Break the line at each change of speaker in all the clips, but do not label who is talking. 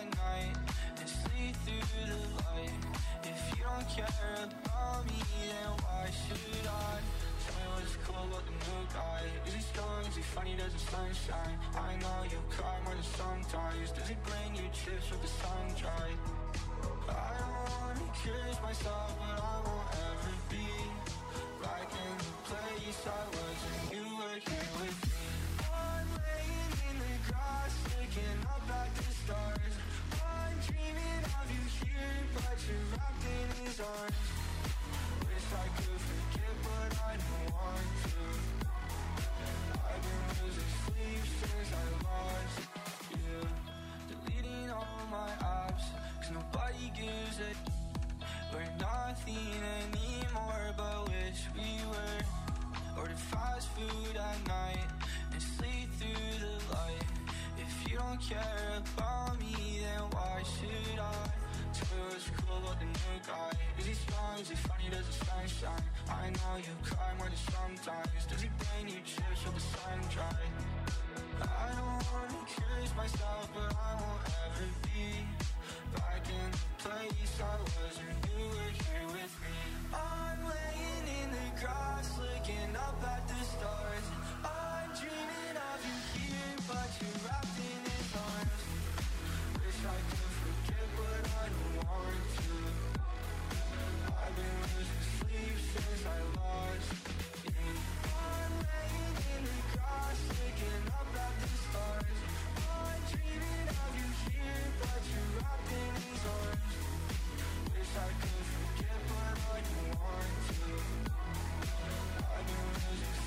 at night and sleep through the light. If you don't care about me, then why should I? Tell me what's cool about the new guy. Is he strong, is he funny, does the sunshine? I know you cry more than sometimes. Does he bring you chips with the sun dry? I don't wanna accuse myself, but I won't ever be back in the place I was when you were here with me. I'm laying in the grass, looking up at the stars. I'm dreaming of you here, but you're wrapped in his arms. Wish I could forget, but I don't want to. I've been losing sleep since I lost you. Deleting all my apps, cause nobody gives a. We're nothing anymore, but wish we were. Order fast food at night and sleep through the light. If you don't care about me, then why should I? Tell me what's cool about the new guy. Is he strong, is he funny, does the sun shine? I know you cry more than sometimes. Does he bring you chips with the sun dry? I don't wanna accuse myself, but I won't ever be back in the place I was when you were here with me. I'm laying in the grass, looking up at the stars. I'm dreaming of you here, but you're wrapped in his arms. Wish I could forget, but I don't want to. I've been losing sleep since I lost you. I'm laying in the grass, looking up at the stars. I'm dreaming of you here, but you're wrapped in his arms. Wish I could forget, but I don't want to. I've been losing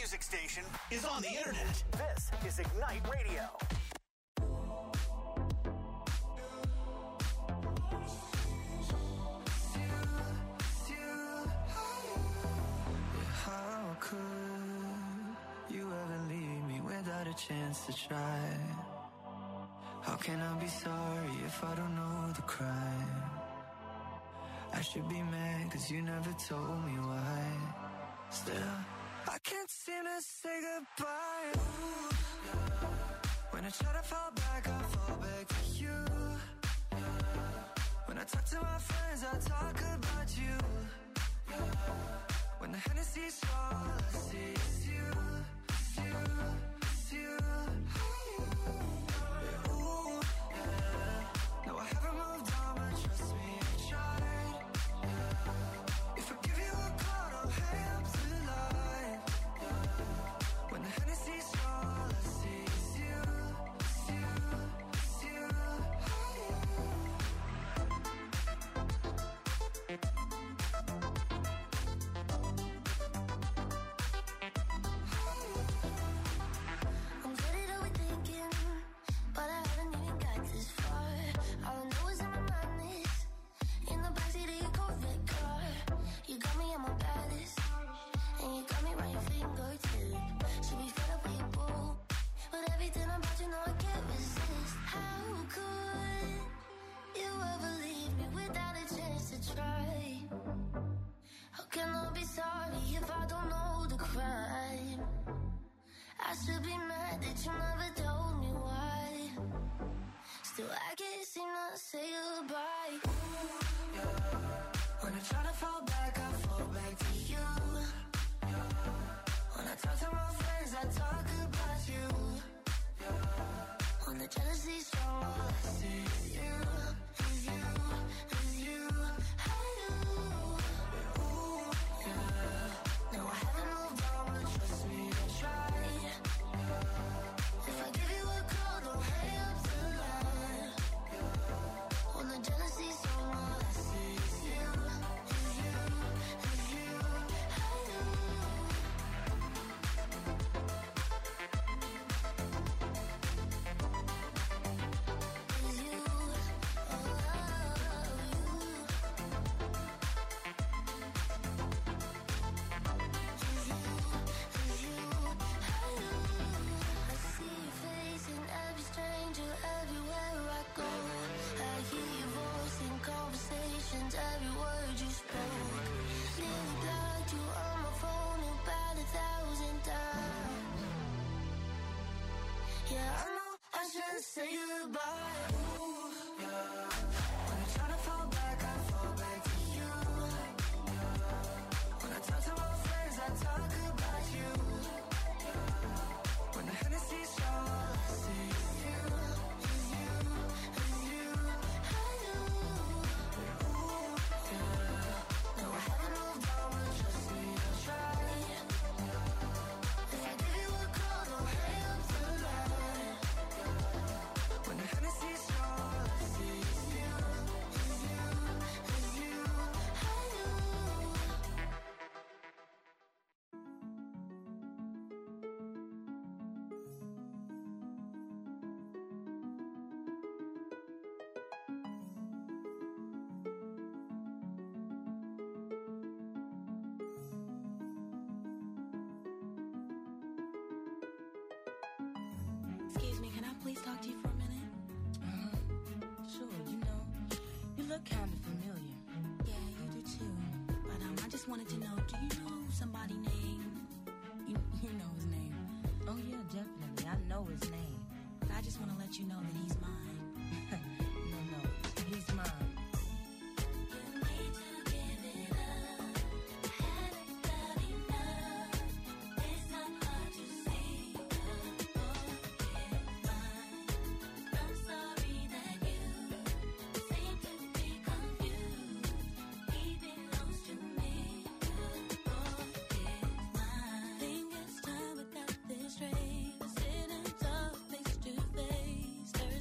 music station is on the internet. This is Ignite Radio.
How could you ever leave me without a chance to try? How can I be sorry if I don't know the crime? I should be mad 'cause you never told me why. Still, I can't seem to say goodbye. Ooh, yeah. When I try to fall back, I fall back to you. Yeah. When I talk to my friends, I talk about you. Yeah. When the Hennessy's all I see is you, it's you, it's you. Yeah, ooh, yeah. No, I haven't moved on, but trust me, I tried. Yeah. If I give you a call, don't hang up the line. Yeah. When the Hennessy's all I see is you, it's you, it's you. I'm good at overthinking, but I haven't even got this far. All I know is in my mind is in the backseat of your Corvette car. You got me at my baddest, and you got me right your fingertip. Should be fed up with your boo, but everything about you know I can't resist. How could you ever leave me without a chance to try? How can I be sorry if I don't know the crime? I should be mad that you never told me why. Still, I can't seem to say goodbye. Ooh, yeah. When I try to fall back, I fall back to you. Yeah. When I talk to my friends, I talk about you. Yeah. When the jealousy's strong, all I see is you, is you, is you. Ooh, yeah. No, I haven't moved on, but trust me, I tried. If I give you a call, don't hang up the line. When the jealousy's on, all I see is you, is you, is you. Is you, I see your face in every stranger everywhere I go. I hear your voice in conversations, every word you spoke. Nearly blocked you on my phone about 1,000 times. Yeah, I know I shouldn't say goodbye. Ooh, yeah. When I try to fall back, I fall back to you. Yeah. When I talk to my friends, I talk about you. When the Hennessy's all I see is you, is you, is you. Ooh, yeah. No, I haven't moved on, but trust me, I tried. If I give you a call, don't hang up the line. When the Hennessy's all I see is you, is you, is you.
Excuse me, can I please talk to you for a minute?
Sure, you look kind of familiar.
Yeah, you do too. But I just wanted to know, do you know somebody named... You know his name.
Oh yeah, definitely. I know his name.
But I just want to let you know that he's mine.
No, he's mine.
Think it's time we got this straight. Sitting talk face to face.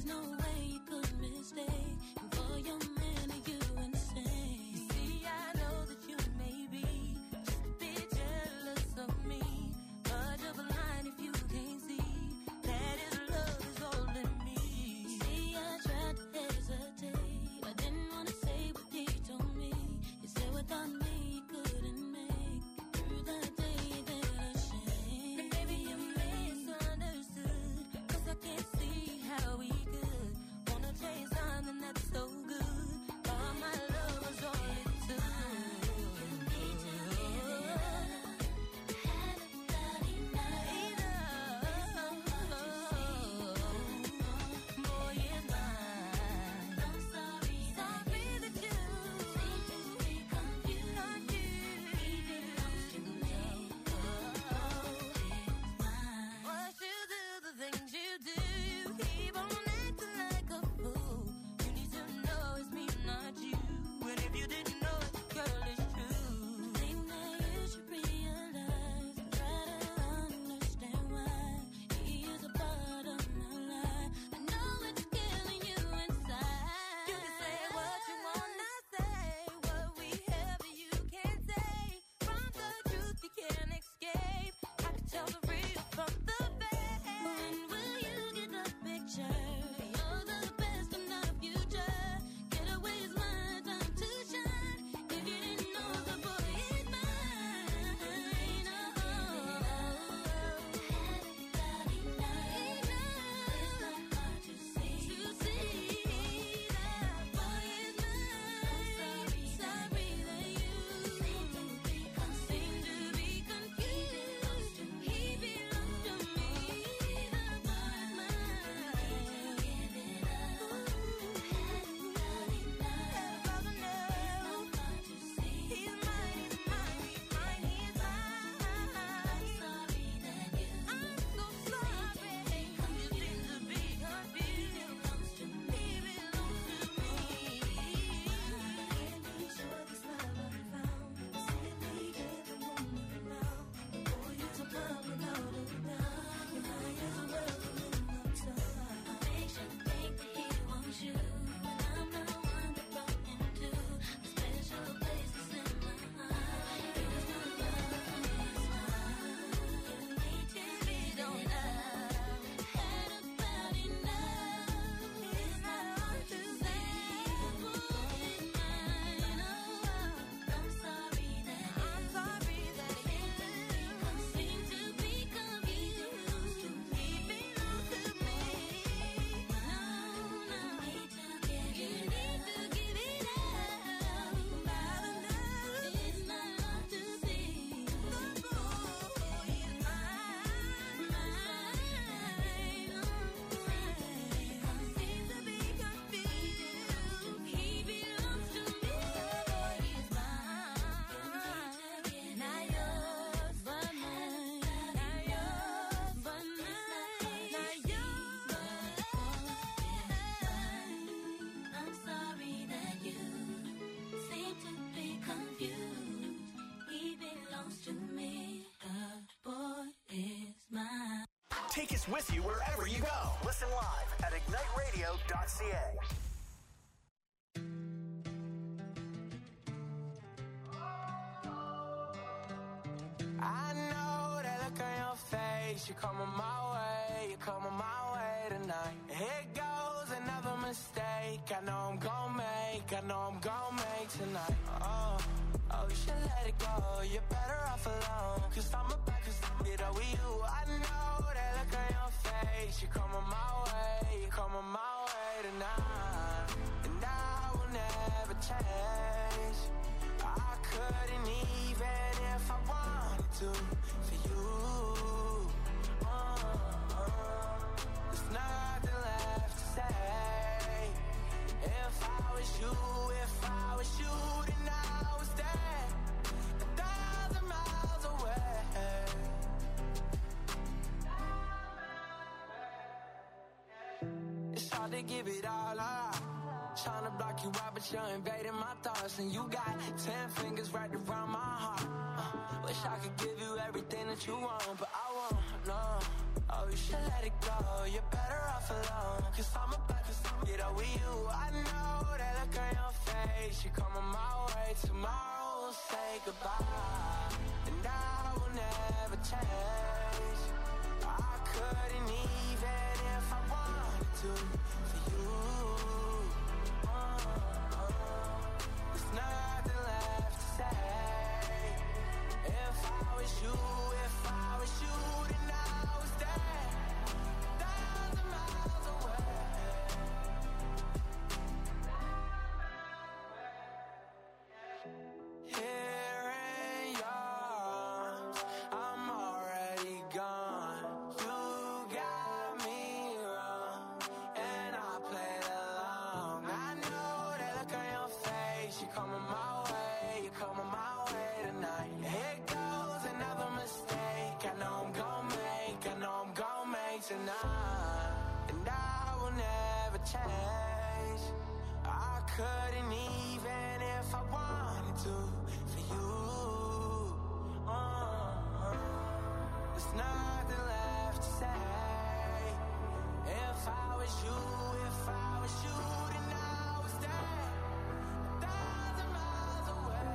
Take us with you wherever you go. Listen live at igniteradio.ca.
I know that look on your face. You're coming my way, you're coming my way tonight. Here goes another mistake. I know I'm gon' make, I know I'm gon' make tonight. Oh, you should let it go. You're better off alone. Cause I'm about to get over you. I know that look on your face. You're coming my way, you're coming my way tonight. And I will never change. I couldn't even if I wanted to for you. There's nothing left to say. If I was you, then I was there 1,000 miles away. It's hard to give it all up. Trying to block you out, but you're invading my thoughts. And you got 10 fingers right around my heart. Wish I could give you everything that you want, but I won't, no. Oh, you should let it go. You're better off alone. Cause I'm about to get over you. I know that look on your face. You're coming my way. Tomorrow we'll say goodbye. And I will never change. I couldn't even if I wanted to for you. There's nothing left to say. If I was you, then I was there 1,000 miles away. Here in yours, I'm already gone. You got me wrong, and I played along. I know that look on your face. You're coming my way, you're coming my way tonight. Here goes another mistake. I know I'm gon' make tonight. And I will never change. I couldn't even if I wanted to for you. There's nothing left to say. If I was you, then I was there 1,000 miles away.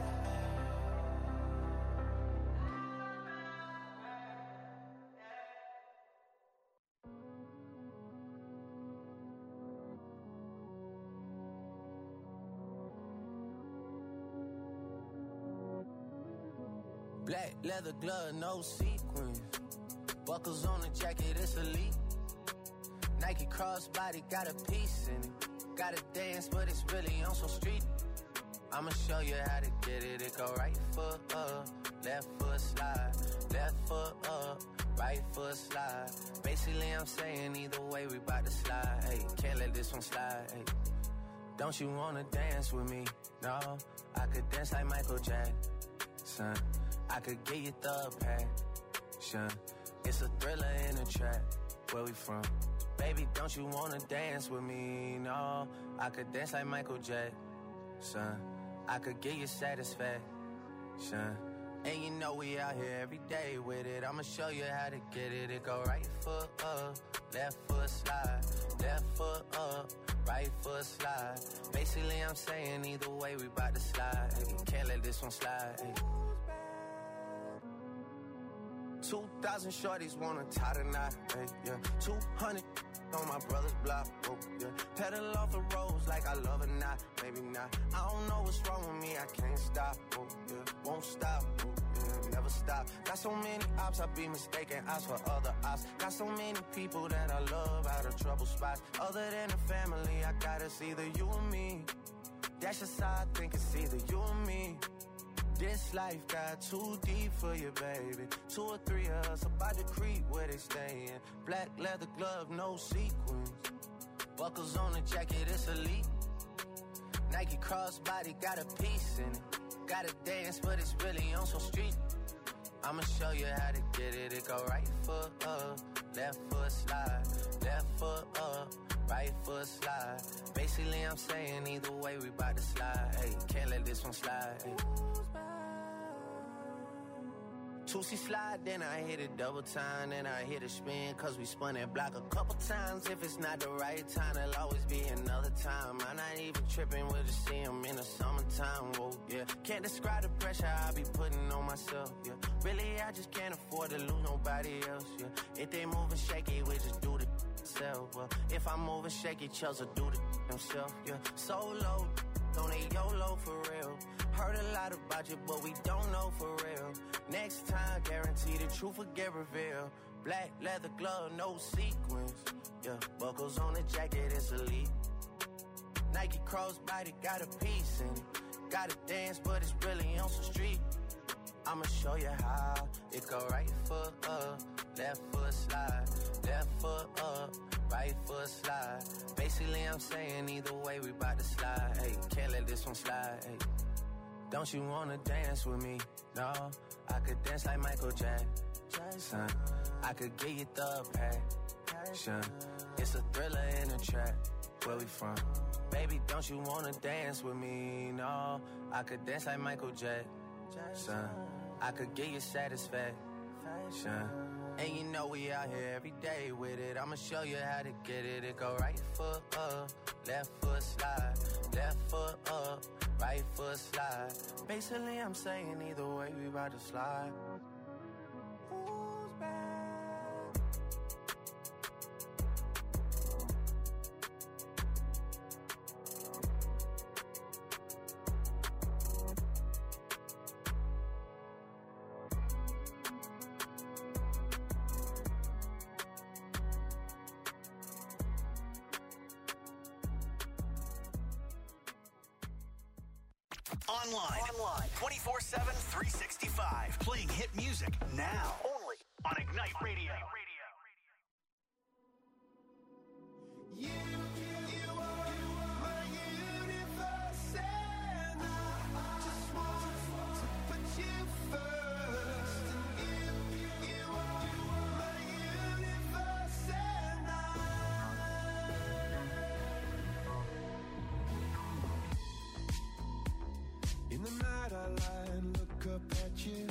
Black leather glove, no sequins. Buckles on the jacket, it's elite. Nike crossbody, got a piece in it. Gotta dance, but it's really on some street. I'ma show you how to get it. It go right foot up, left foot slide. Left foot up, right foot slide. Basically, I'm saying either way, we bout to slide. Hey, can't let this one slide. Hey, don't you wanna dance with me? No, I could dance like Michael Jackson. I could get you the passion. It's a thriller in a trap. Where we from? Baby, don't you wanna dance with me? No, I could dance like Michael Jackson. I could get you satisfaction. And you know we out here every day with it. I'ma show you how to get it. It go right foot up, left foot slide. Left foot up, right foot slide. Basically, I'm saying either way, we bout to slide. Hey, can't let this one slide. Hey. 2,000 shorties wanna tie the knot, hey, yeah. 200 on my brother's block, oh, yeah. Pedal off the roads like I love it, not, maybe not. I don't know what's wrong with me, I can't stop, oh, yeah. Won't stop, oh, yeah, never stop. Got so many ops, I be mistaken ops for other ops. Got so many people that I love out of trouble spots. Other than the family, I got it's either you or me. That's just how I think it's either you or me. This life got too deep for you, baby. 2 or 3 of us about to creep where they stayin'. Black leather glove, no sequins. Buckles on the jacket, it's elite. Nike crossbody, got a piece in it. Gotta dance, but it's really on some street. I'ma show you how to get it. It go right foot up, left foot slide. Left foot up, right foot slide. Basically, I'm saying either way, we bout to slide. Hey, can't let this one slide. Hey. 2C slide, then I hit it double time, then I hit a spin, cause we spun that block a couple times. If it's not the right time, there'll always be another time. I'm not even tripping, we'll just see him in the summertime, whoa, yeah. Can't describe the pressure I be putting on myself, yeah. Really, I just can't afford to lose nobody else, yeah. If they moving shaky, we just do the self, well. If I'm moving shaky, Chelsea do the himself, yeah. Solo, don't need YOLO for real. Heard a lot about you, but we don't know for real. Next time, guarantee the truth will get revealed. Black leather glove, no sequins. Yeah, buckles on the jacket, it's elite. Nike crossbody, got a piece in it. Gotta dance, but it's really on some street. I'ma show you how. It go right foot up, left foot slide. Left foot up, right foot slide. Basically, I'm saying either way, we bout to slide. Hey, can't let this one slide. Hey. Don't you wanna dance with me? No, I could dance like Michael Jackson. I could get you the passion. It's a thriller in a track. Where we from? Baby, don't you wanna dance with me? No, I could dance like Michael Jackson. I could get you satisfaction. And you know we out here every day with it. I'ma show you how to get it. It go right foot up, left foot slide. Left foot up, right foot slide. Basically, I'm saying either way, we about to slide. Who's back?
Online, 24/7, 365. Playing hit music now. Only on Ignite Radio.
You are my universe, and I just want to put you first. You are my universe, and in the night I lie and look up at you.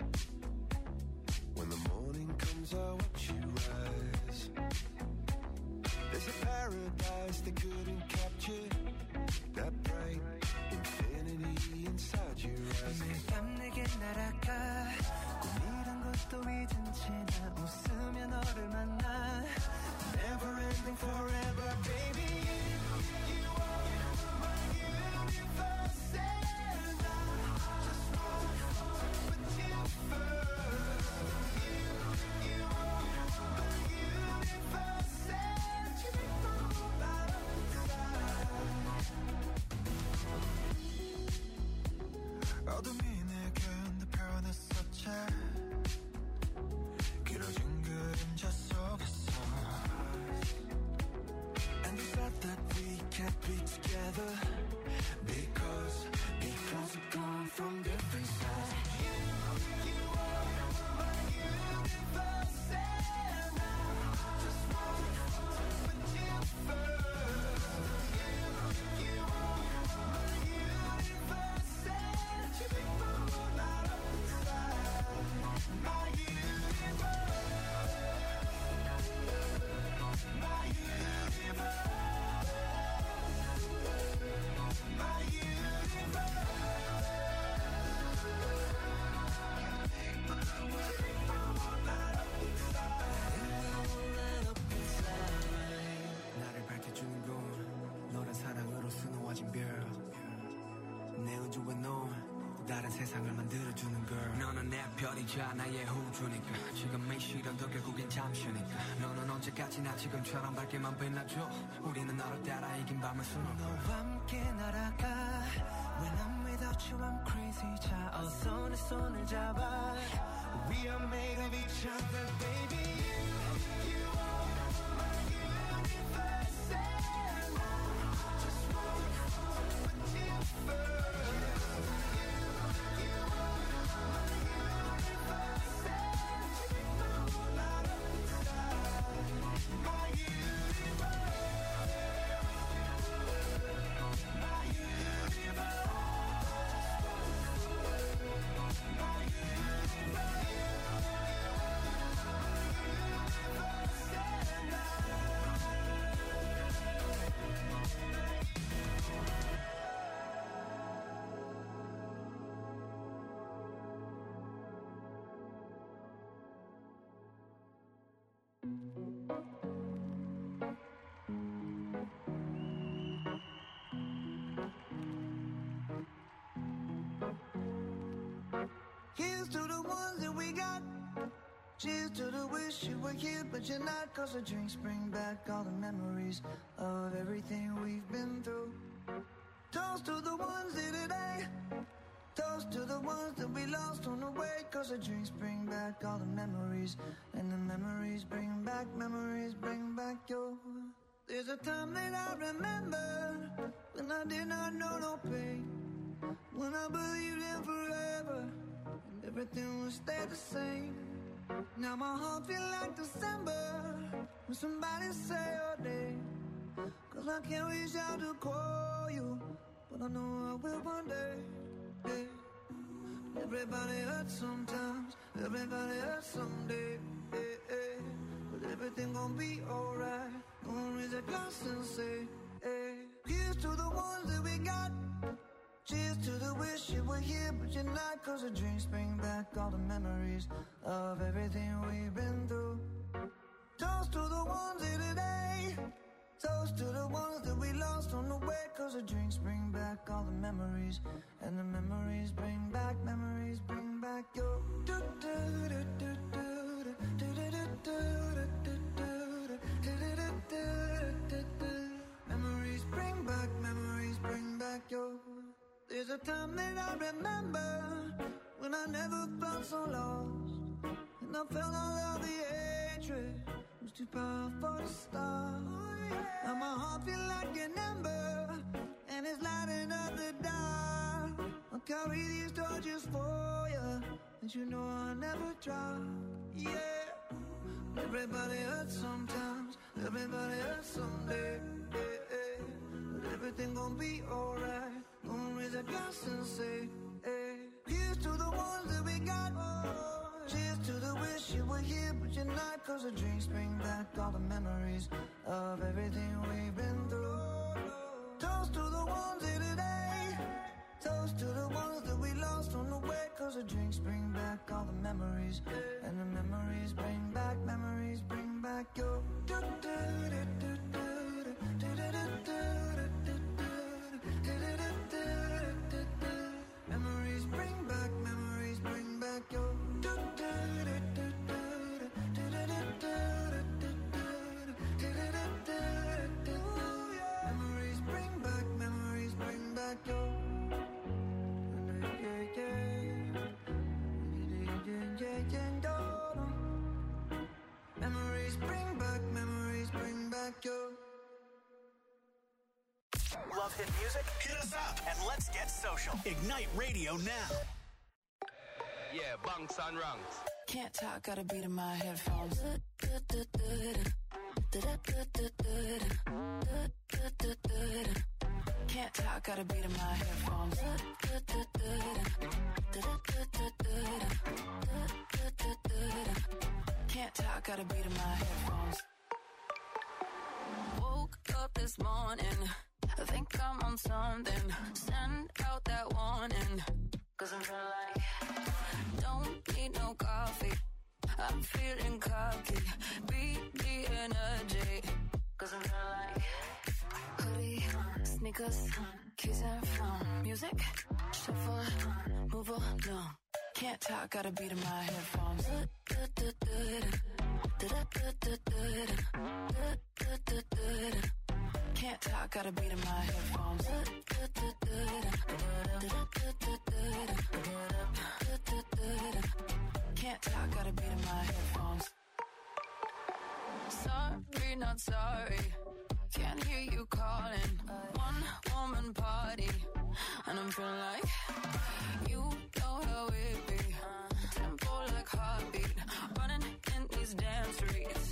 When the morning comes I watch you rise. There's a paradise they couldn't capture. That bright infinity inside your eyes. 매일 밤 내게 날아가 꿈이란 것도 잊은 채 나 웃으며 너를 만나. Never ending forever baby. You are my universe and I just want to put you first. You are my universe and you make my whole life inside. 어둠이 내게 내 변했었지. 길어진 그림자 속에서. And you said that we can't be together because we've gone from different sides. You are my universe and I just want to put you first. You are my universe and you make my whole life inside. My universe. My universe. My universe. 나를 밝혀주는 건 너란 사랑으로 수놓아진 별. 내 우주와 너 다른 세상을 만들어주는 girl. 너는 내 별이자 나의 우주니까. 지금 이 시련도 결국엔 잠시니까. 너는 언제까지나 지금처럼 밝게만 빛나줘. 우리는 너를 따라 이긴 밤을 수놓고 너와 함께 날아가. When I'm without you I'm crazy. 자 어서 내 손을 잡아. We are made of each other baby. You are my universe and I just want to put you first. You are my universe and you make my whole life inside. My universe. My universe. My universe.
got. Cheers to the wish you were here, but you're not. Cause the drinks bring back all the memories of everything we've been through. Toast to the ones here today. Toast to the ones that we lost on the way. Cause the drinks bring back all the memories. And the memories bring back your. There's a time that I remember when I did not know no pain. When I believed in forever and everything would stay the same. Now my heart feel like December when somebody say your name. Cause I can't reach out to call you, but I know I will one day. Yeah. Everybody hurts sometimes, everybody hurts someday. Yeah. But everything gon' be alright. Gonna raise a glass and say, hey. Here's to the ones that we got. Cheers to the wish you were here, but you're not. Cause the drinks bring back all the memories of everything we've been through. Toast to the ones here today. Toast to the ones that we lost on the way. Cause the drinks bring back all the memories. And the memories bring back your. Memories bring back your. There's a time that I remember when I never felt so lost. And I felt all of the hatred was too powerful to stop. Now my heart feel like an ember and it's lighting up the dark. I'll carry these torches for you, and you know I'll never drop. Yeah. Everybody hurts sometimes, everybody hurts someday. Yeah. But everything gon' be alright. Gonna raise a glass and say, hey. Here's to the ones that we got. Cheers to the wish you were here, but you're not. Cause the drinks bring back all the memories of everything we've been through. Toast to the ones here today. Toast to the ones that we lost on the way. Cause the drinks bring back all the memories. And the memories bring back your. Memories bring back your. Memories bring back your. Memories bring back your.
Love hit music? Hit us up and let's get social. Ignite Radio now.
Yeah, bunks and ranks.
Can't talk, got a beat in my headphones. Can't talk, got a beat in my headphones. Can't talk, got a beat in my headphones. Woke up this morning, I think I'm on something. Send out that warning, cause I'm feeling like don't need no coffee. I'm feeling cocky, beat the energy, cause I'm feeling like hoodie, sneakers, keys and phone. Music, shuffle, move along. Can't talk, got a beat in my headphones. Can't talk, got a beat in my headphones. Can't talk, got a beat in my headphones. Sorry, not sorry. Can't hear you calling. One woman party, and I'm feeling like you know how it be. Tempo like heartbeat, running in these damn streets.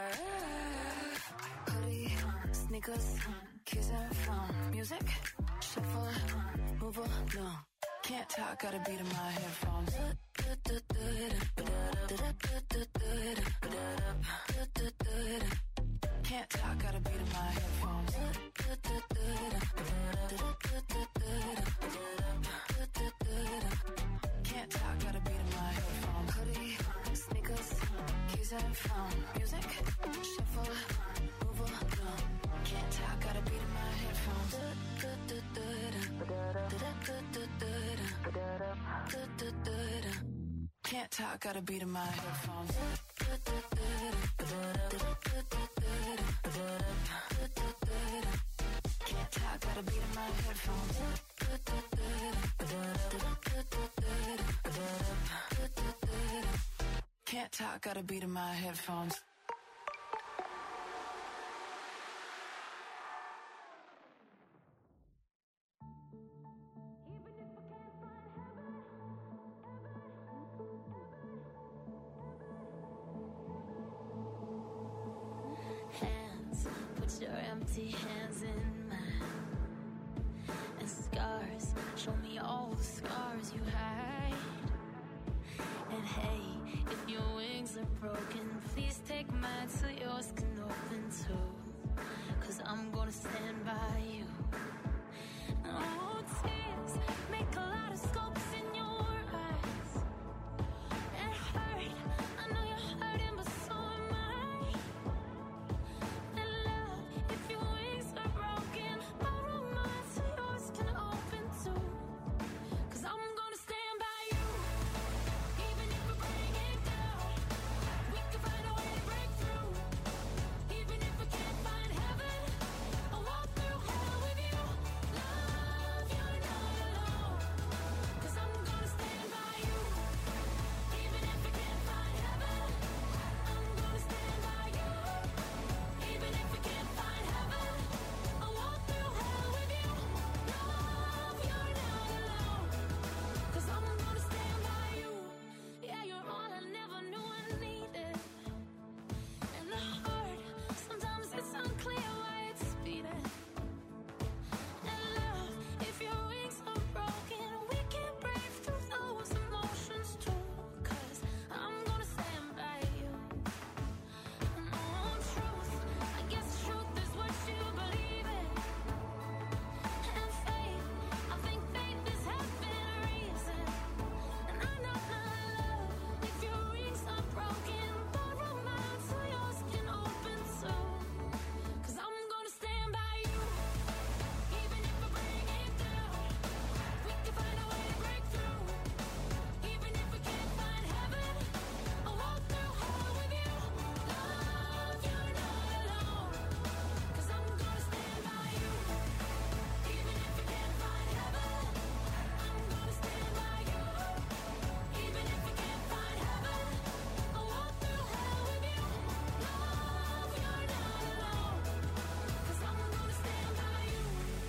Hoodie, sneakers, keys and phone. Music, shuffle, move along. Can't talk, got a beat in my headphones. Can't talk, got a beat in my headphones. Can't talk, got a beat in my headphones. Hoodie, sneakers, keys and phone. Music, shuffle, move along. Can't talk, got a beat in my headphones. Can't talk, got a beat in my headphones. Can't talk, got a beat in my headphones. Can't talk, got a beat in my headphones.
Hands, put your empty hands in mine. And scars, show me all the scars you hide. And hey, if your wings are broken, please take mine so yours can open too. 'Cause I'm gonna stand by you. Oh, tears make a lot of scopes in your eyes. It hurt, I know you're hurting, but so am I. And love, if your wings are broken, borrow mine so yours can open too. 'Cause I'm gonna stand by you. Even if we bring it down, we can find a way to break through. Even if we can't find heaven, I'll walk through hell with you. Love, you're not alone. 'Cause I'm gonna stand by you. Even if we can't find heaven, I'm gonna stand by you. Even if we can't find heaven, I'll walk through hell with you. Love, you're not alone. 'Cause I'm gonna stand by you. Yeah, you're all I never knew I needed. And the heart, sometimes it's unclear why it's beating. And love, if your wings are broken, we can break through those emotions too. 'Cause I'm gonna stand by you. And oh, truth, I guess truth is what you believe in. And faith, I think faith is having a reason. And I know my love, if your wings are broken, borrow mine so yours can open too. 'Cause I'm gonna stand by you. Even if we bring it down, we can find a way to break through. Even if we can't find heaven, I'll walk through hell with you. Love, you're not alone. 'Cause I'm gonna stand by you. Even if we can't find heaven, I'm gonna stand by you. Even if we can't find heaven, I'll walk through hell with you. Love, you're not alone. 'Cause I'm gonna stand by you.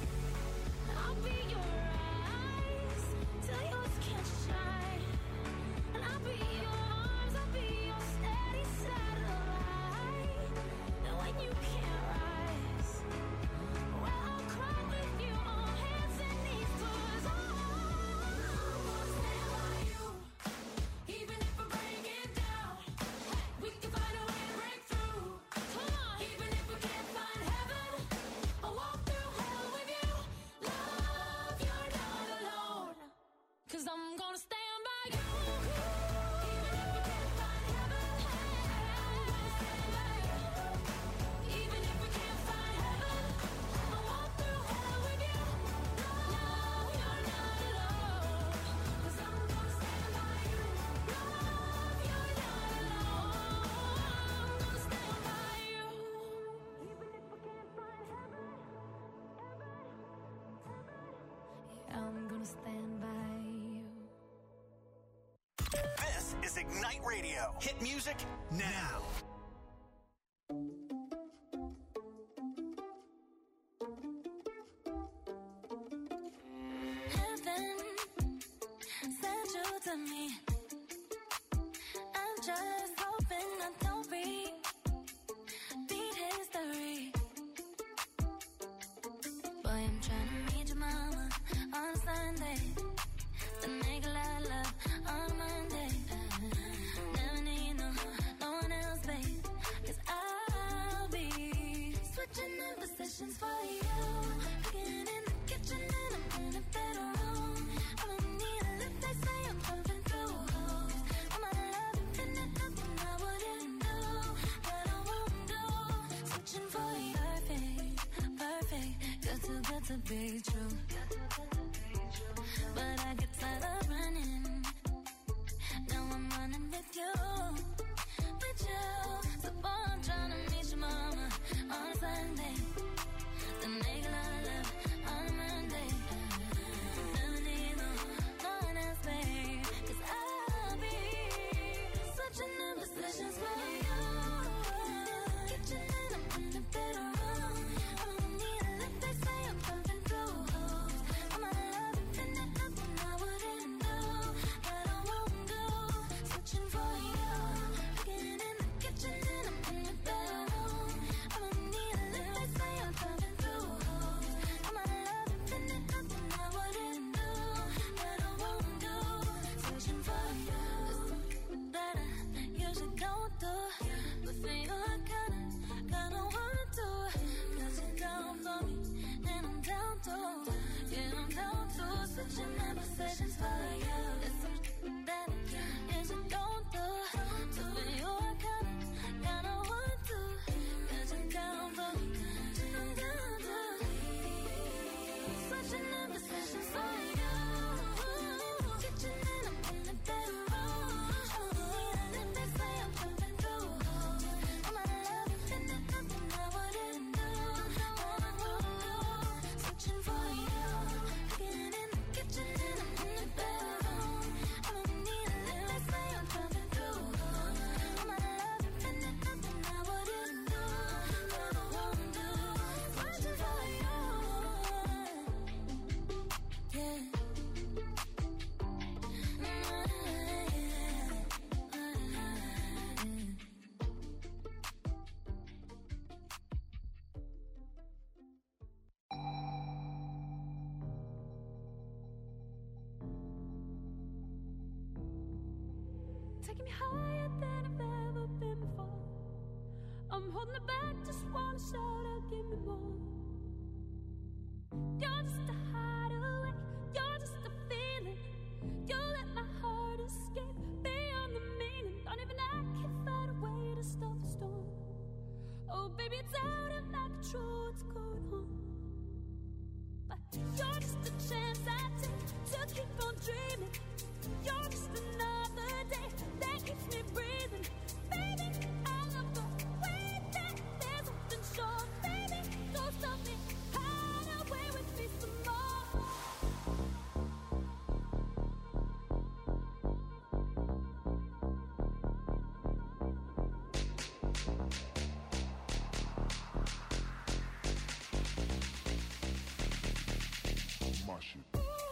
I'll be your eyes till yours can't shine. And I'll be your arms, I'll be your steady satellite. And when you can't rise, well, I'll cry with you on hands and knees. 'Cause I'm gonna stand by you. Even if we bring it down, we can find a way to break through. Come on. Even if we can't find heaven, I'll walk through hell with you. Love, you're not alone. 'Cause I'm gonna stand by you. Even if we can't find heaven, I'm gonna stand by you. Even if we can't find heaven, I'll walk through hell with you. Love, you're not alone. 'Cause I'm gonna stand by you. Love, you're not alone. I'm gonna stand by you. Even if we can't find heaven, yeah, I'm gonna stand by you.
This is Ignite Radio. Hit music now.
Heaven sent you to me. I'm just hoping I don't repeat history. Boy, I'm trying to meet your mama on Sunday, then make a lot of love on Monday. Never need no one else, babe, 'cause I'll be switching in positions for you. Cooking in the kitchen and I'm in a better room. I don't need a lift, they say I'm jumping through holes. I'm out of love and finna nothing I wouldn't do, but I won't do. Switching for you, perfect, good to be true. But I get tired of running. Now I'm running morning with you. So boy, I'm trying to meet your mama on a Sunday. The nigga I love on a Monday. Never need no one else, babe. 'Cause I'll be switching in positions for you. Kitchen and I'm in the bedroom. I don't need a lift, they say I'm pumping through holes. I'm out of love and finding nothing I wouldn't do, but I won't do. Switching for you. Getting in the kitchen and I'm in the bedroom. I don't need a lift, they say I'm pumping through holes. I'm out of love and finding nothing I wouldn't do, but I won't do. Switching for you. That I usually don't do, but for you I kinda want to. 'Cause you're down for me and I'm down too. Yeah, I'm down to. Switching conversations for you. It's something that I usually don't do, so for you I kinda want to. 'Cause you're down for me and I'm down too. Switching conversations for you. Kitchen and I'm in the bedroom. They say I'm pumping through holes. I'm out of love and finding nothing I wouldn't do, but I won't do. Switching for you. Getting in the kitchen and I'm in the bedroom. I don't need a lift, they say I'm pumping through holes. I'm out of love and finding nothing I wouldn't do, but I won't do. Switching for you. Yeah.
Taking me higher than I've ever been before. I'm holding it back, just wanna shout out, give me more. You're just a hideaway, you're just a feeling. You let my heart escape beyond the meaning. Don't even I can find a way to stop the storm. Oh baby, it's out of my control, what's going on? But you're just a chance I take to keep on dreaming. You're just another day that keeps me breathing. Baby, I love the way that there's something short. Baby, don't stop me, hide away with me some more.
My shit.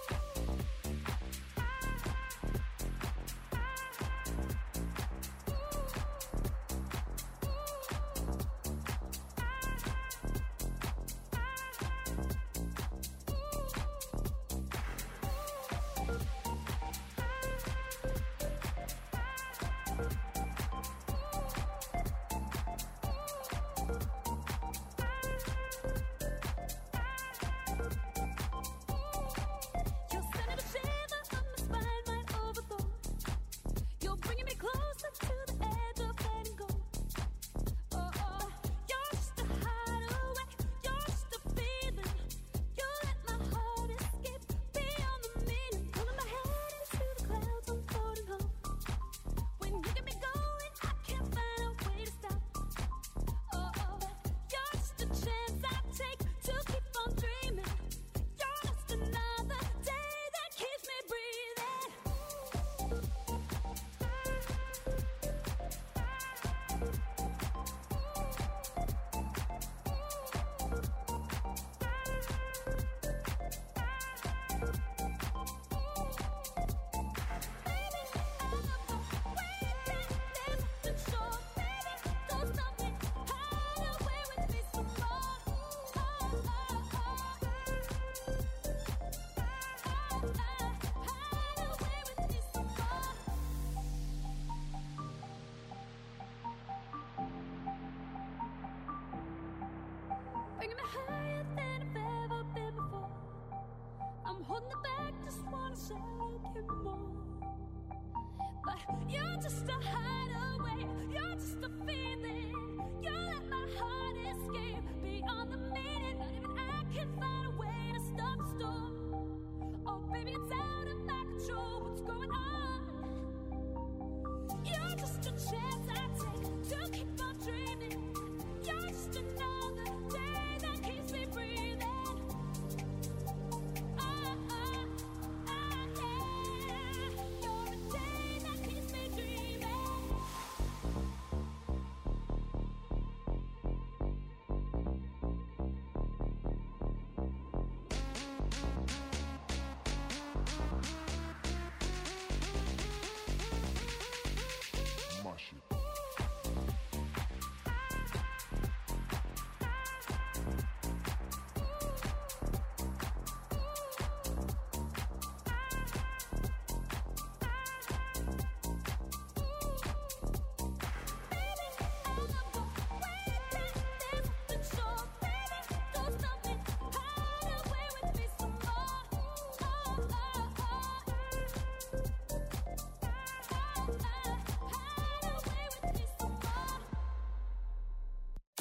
You're just a hideaway, you're just a feeling. You let my heart escape beyond the meaning. Not even I can find a way to stop the storm. Oh baby, it's out of my control, what's going on?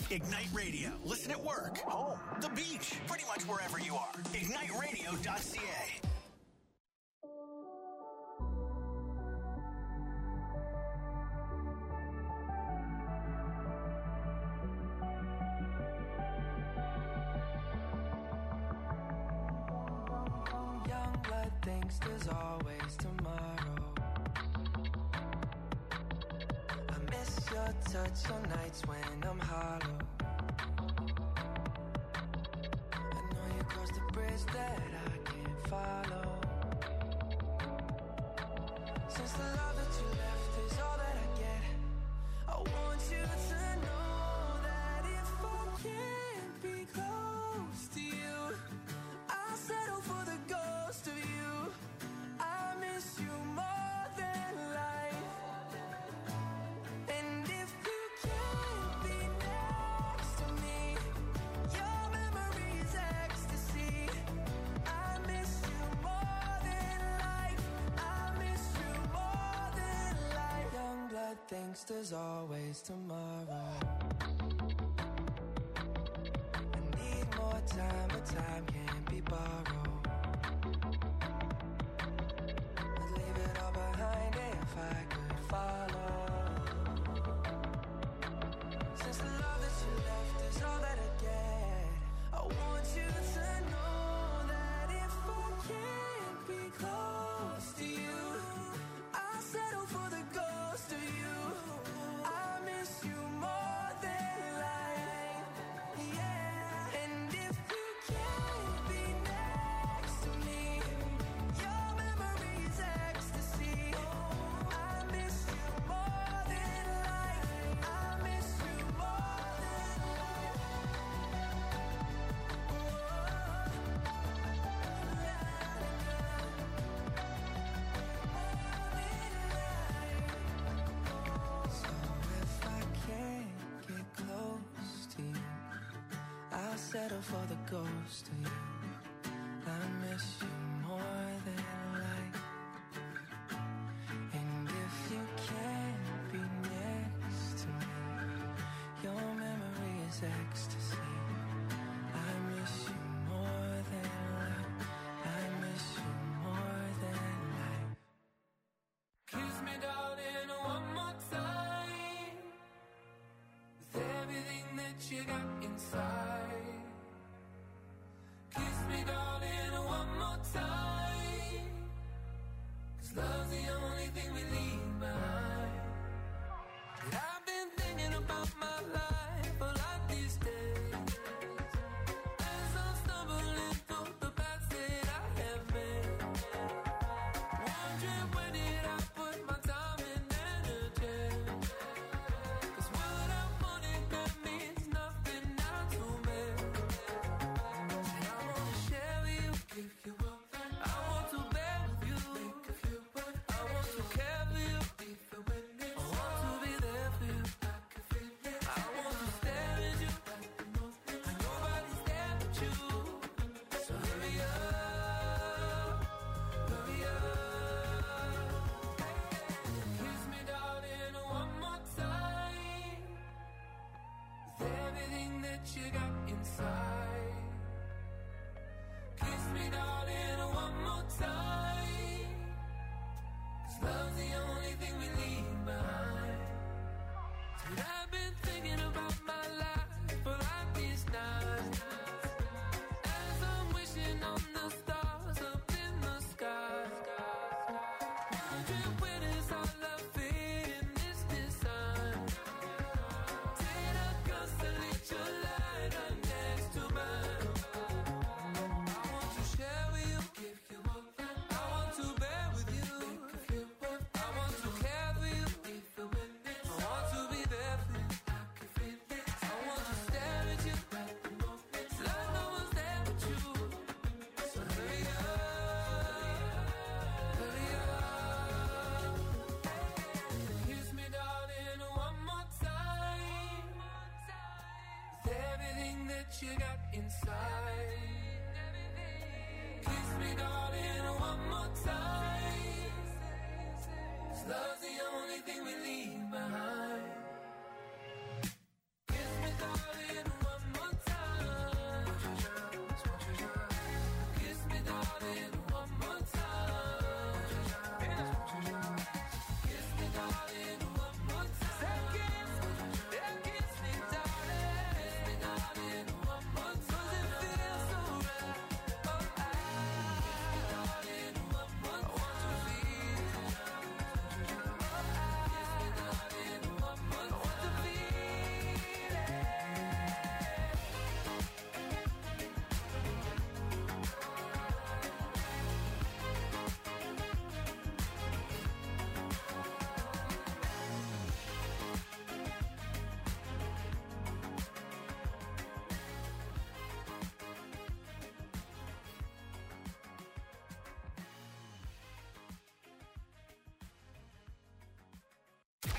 Ignite Radio. Listen at work, home, the beach, pretty much wherever you are. IgniteRadio.ca.
Young blood thinks there's always tomorrow. I miss your touch on nights when I'm hollow. I know you crossed the bridge that I can't follow. Since the love that you left is all that I get, I want you to know that if I can't be close to you, I'll settle for the ghost of you. I miss you more than life. And if you can't be next to me, your memory is ecstasy. I miss you more than life. I miss you more than life. Young blood thinks there's always tomorrow. I need more time, but time can't be borrowed. I'd leave it all behind if I could follow. Since the love that you left is all that I get, I want you to know that if I can't be close to you, I'll settle for the ghost of you. I miss you more than life. Yeah. And if you can't be next to me, your memory is ecstasy. I miss you more than life. I miss you more than life. So if I can't get close to you, I'll settle for the ghost of you. I miss you more than life. And if you can't be next to me, your memory is ecstasy. I miss you more than life. I miss you more than life.
Kiss me, darling, one more time. With everything that you got inside. Kiss me, darling, one more time. 'Cause love's the only thing we leave behind. And I've been thinking about my life for like these days. As I'm stumbling through the paths that I have made. Wondering where did I put my time and energy? 'Cause what I wanted that means nothing now to me. And I wanna share with you, give you up. I want to bear with you, make a few words. I want to care for you, even when it's I want to be there for you, like a feeling. I want to stare at you, and nobody's there but you. So hurry up, hurry up. Kiss me, darling, one more time. With everything that you got inside. Kiss me, darling, one more time. 'Cause love's the only thing we leave behind. And I've been thinking about my life for like these nights. As I'm wishing on the stars up in the sky. Wondering where does our love fit in this design? Did I constellate your light right next to mine? I want to share with you, give you up. I want to bear with you, I want to care for you,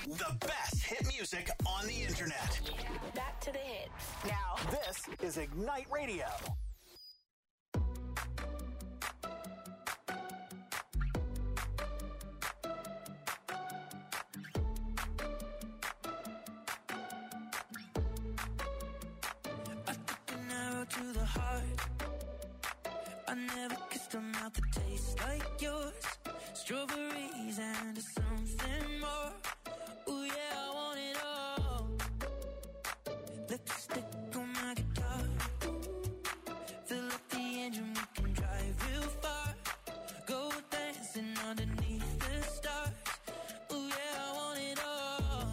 The best hit music on the internet.
Back to the hits.
Now, this is Ignite Radio.
An arrow to the heart. I never kissed a mouth that tastes like yours. Strawberries and something more. Ooh yeah, I want it all. Lipstick on my guitar. Fill up the engine, we can drive real far. Go dancing underneath the stars. Ooh yeah, I want it all.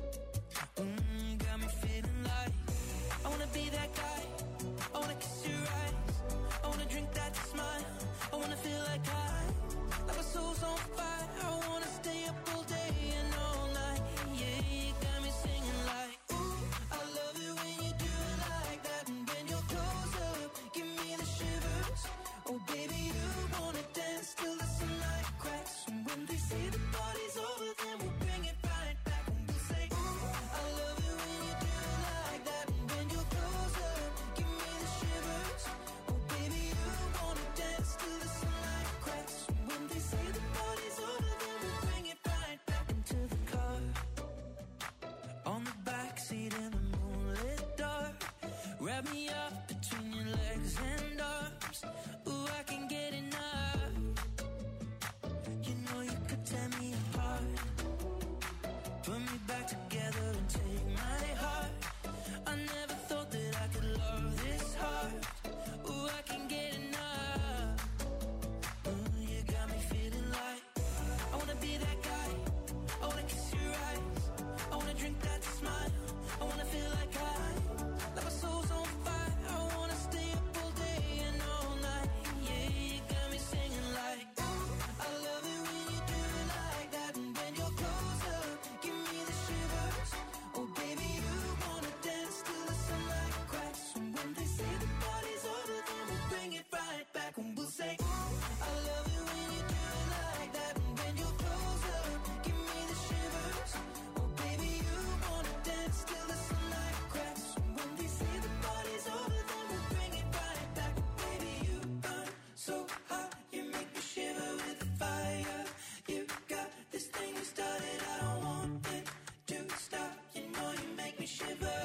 Got me feeling like I wanna be that guy. I wanna kiss your eyes. I wanna drink that smile. I wanna feel like my soul's on fire. I wanna stay up all day and all night. Yeah, you got me singing like, ooh, I love it when you do it like that. And when you're close up, give me the shivers. Oh baby, you wanna dance till the sunlight cracks. And when they say the party's over, then we'll bring it right back. And we'll say, ooh, I love it when you do it like that. And when you're close up, give me the shivers. Oh baby, you wanna dance till the sunlight cracks. And when they say the party's over, then we'll bring it right back into the car. On the backseat in the moonlit dark. Wrap me up between your legs and arms. Ooh, I can get enough. You know you could tear me apart. Put me back together and take my heart. I never thought that I could love this hard. Ooh, I can get enough. Ooh, you got me feeling like I wanna be that guy. I wanna kiss your eyes. I wanna drink that smile. I wanna feel like my soul's on fire. I wanna stay up all day and all night. Yeah, you got me singing like, ooh, I love it when you do it like that. And when you're close up, give me the shivers. Oh baby, you wanna dance till the sunlight cracks. And when they say the party's over, then we'll bring it right back. And we'll say, ooh, I love it when you do it like that. And when you're close up, give me the shivers. Oh baby, you wanna dance till the sunlight cracks. And when they say the party's over, then we'll bring it right back. Baby, you burn so hot, you make me shiver with the fire. You got this thing you started, I don't want it to stop. You know you make me shiver.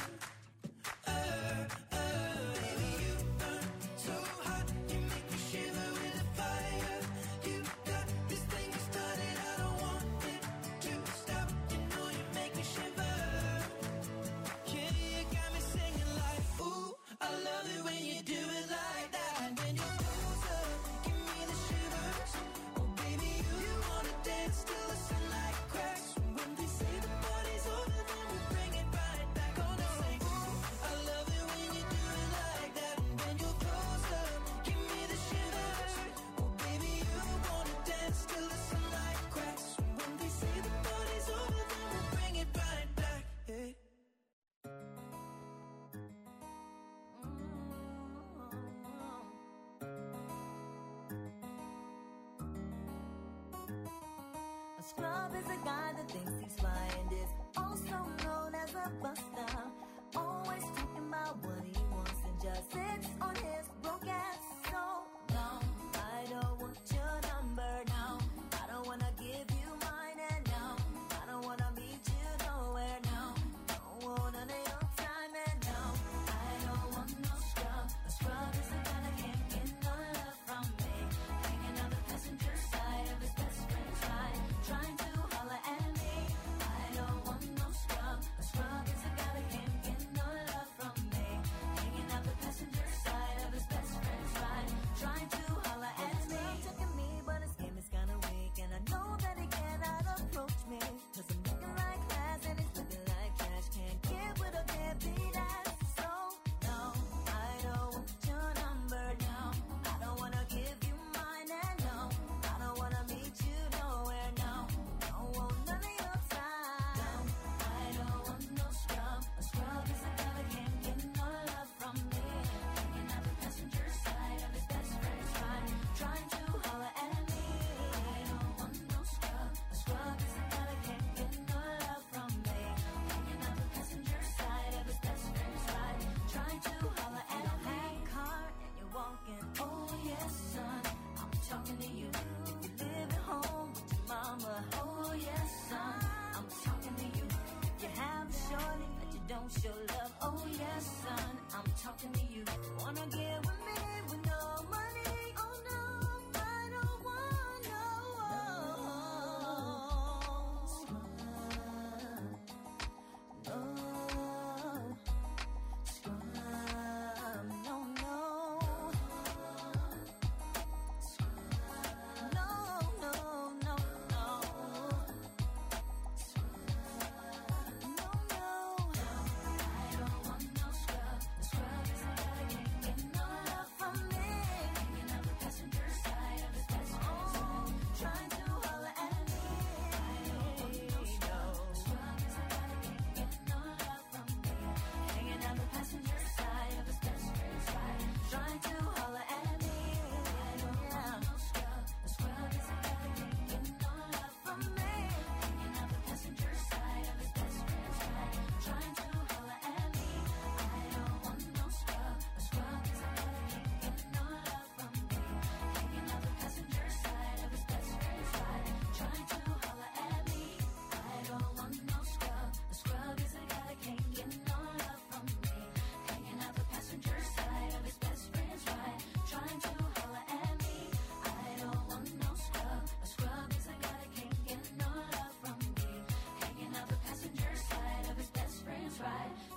Baby, you burn so hot, you make me shiver with the fire. You got this thing you started, I don't want it to stop. You know you make me shiver. Yeah, you got me singing like, ooh, I love it when you do it like that. And when you're close up, give me the shivers. Oh baby, you wanna dance till the sunlight cracks. And when they say the party's over, then we'll bring it right back. Gonna say, ooh, I love it when you do it like that. And when you're close up, give me the shivers. Oh baby, you wanna dance till the sunlight cracks. And when they say the party's over, then we'll bring it right back. Yeah.
A scrub is a guy that thinks he's fly and is also known as a buster. Always talking about what he wants and just sits on his broke ass. So, no, I don't want your number, no. I don't wanna give you mine, and no, I don't wanna meet you nowhere, no. Don't want none of your time, and no, I don't want no scrub. A scrub is a guy that can't get no love from me. Hanging on the passenger side of his best friend's ride, trying to holler at me. I don't want no scrub. A scrub is a guy that can't get no love from me. Hanging out the passenger side of his best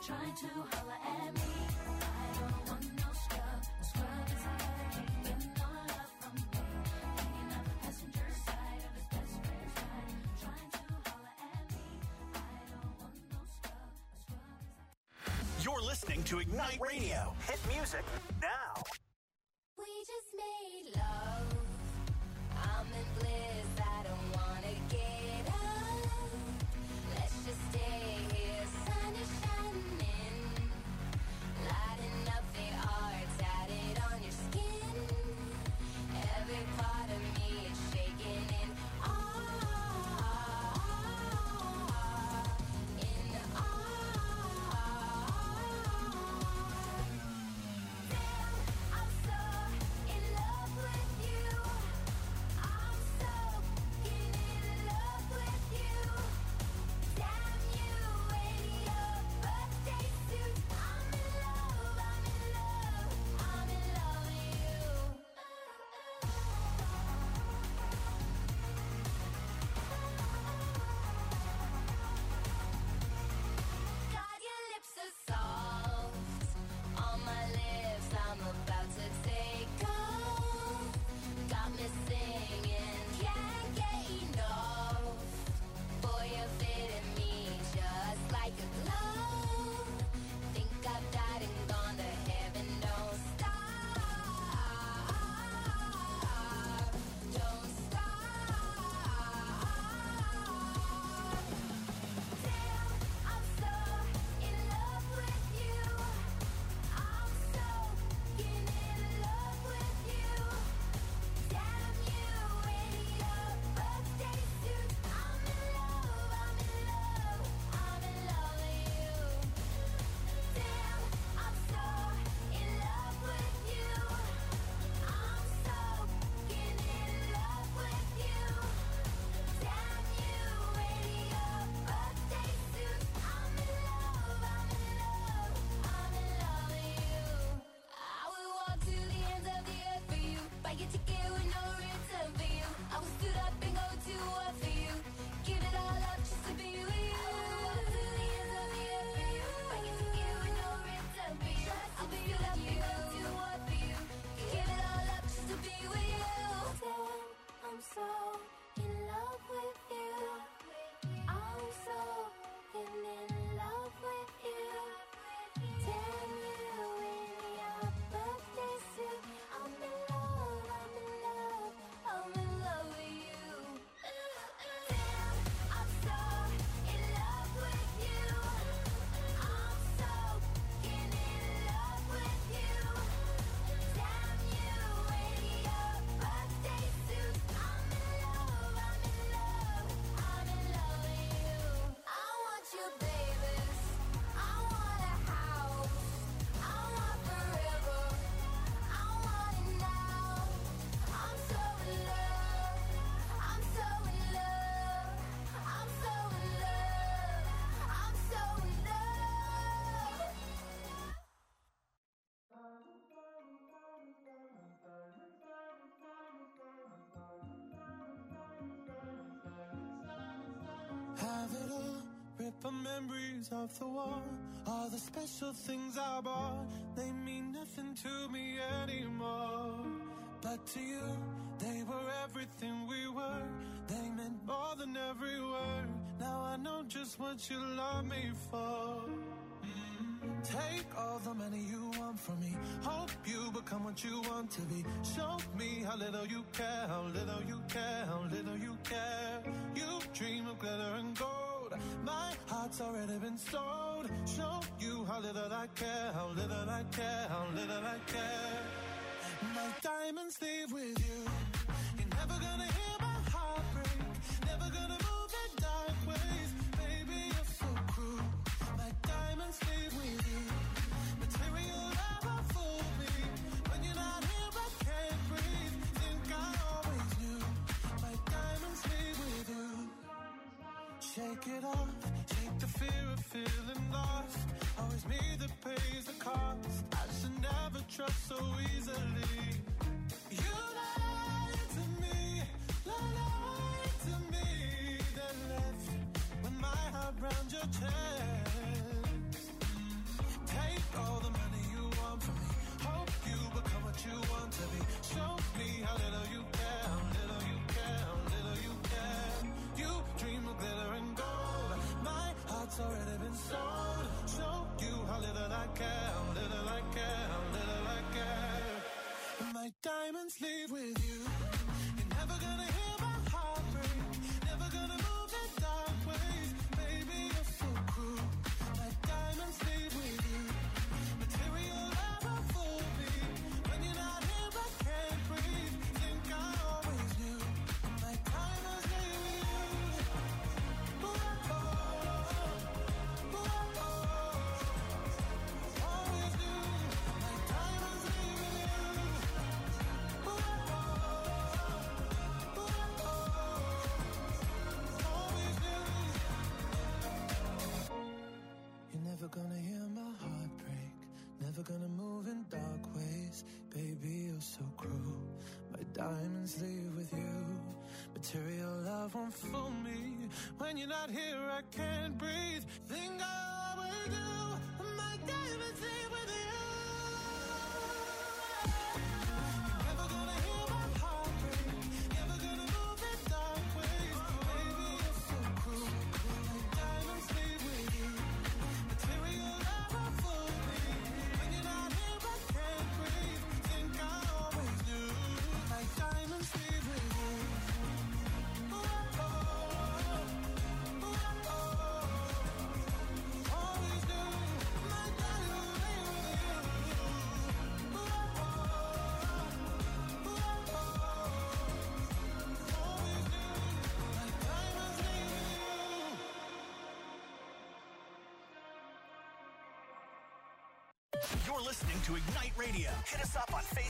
trying to holler at me. I don't want no scrub. A scrub is a guy that can't get no love from me. Hanging out the passenger side of his best friend's ride, trying to holler at me. I don't want no scrub. A scrub is a...
You're listening to Ignite Radio. Hit music now.
We just made love. I'm in bliss. I don't wanna get up. Let's just stay here. Sun is shining, lighting up the art tatted on your skin. Every part of me is shaking in awe, in awe. Damn, I'm so in love with you. I'm so in love with you. Damn you in your birthday suit. I'm in love, I'm in love, I'm in love with you. God, your lips are soft on my lips. I'm about to take off. Got me singing, can't get enough. Boy, you're fitting me just like a glove. Think I've died and gone to heaven. Don't stop, don't stop. Damn, I'm so in love with you. I'm so in love with you. Damn you in your birthday suit. I'm in love, I'm in love, I'm in love with you. Damn, I'm so in love with you. I'm so in love with you. Damn you in your birthday suit. I'm in love, I'm in love, I'm in love with you. I will walk to the ends of the earth for you. Buy your ticket with no return for you. I will stood up and go to war for you. Give it all up just to be with you. I will walk to the ends of the earth for you. Buy your ticket with no return for you. I will stood up and go to war for you. Give it all up just to be with you. Damn, I'm so in love with you. I'm so in love with you. Damn you in your birthday suit. I'm in love, I'm in love, I'm in love with you. Damn, I'm so in love with you. I'm so in love with you. Damn you in your birthday suit. I'm in love, I'm in love, I'm in love with you. I want you, babies. I want a house. I want forever. I want it now. I'm so in love. I'm so in love. I'm so in love. I'm so in love.
Have it all, rip our memories off the wall. All the special things I bought, they mean nothing to me anymore. But to you, they were everything we were. They meant more than every word. Now I know just what you love me for. Take all the money you want from me. Hope you become what you want to be. Show me how little you care, how little you care, how little you care. You dream of glitter and gold. My heart's already been sold. Show you how little I care, how little I care, how little I care. My diamonds leave with you. You're never gonna hear my heart break. Never gonna move in dark ways. Baby, you're so cruel. My diamonds leave with you. Material never fooled me. When you're not here, I can't breathe. Think I always knew. My diamonds leave with you. Shake it off. Shake the fear of feeling lost. Always me that pays the cost. I should never trust so easily. You lied to me. Lied to me. Then left with my heart round your chest.
My diamonds leave with you. You're never gonna hear my heart break. Never gonna move in dark ways. Baby, you're so cruel. My diamonds leave with you. Material never fool me. When you're not here, I can't breathe. Think I always knew. My diamonds leave with you. Ooh, oh, oh, oh, oh. Always knew. My diamonds leave with you. Ooh, oh, oh, oh, oh. Always knew. You're never gonna hear my heart break. Never gonna move in dark ways. Baby, you're so cruel. My diamonds leave with you. Material love won't fool me. When you're not here, I can't breathe. Think I always do. My diamonds leave with you. You're never gonna hear my heart break. Never gonna move in dark ways. Baby, you're so cruel. My diamonds leave with you. Material love won't fool me. When you're not here, I can't breathe. Think I always knew. My diamonds leave with you. Ooh, oh, oh, ooh, oh, oh. Always knew. My diamonds leave with you. Ooh, oh, oh, ooh, oh, oh. Always knew. My diamonds leave with you.
You're listening to Ignite Radio. Hit us up on Facebook.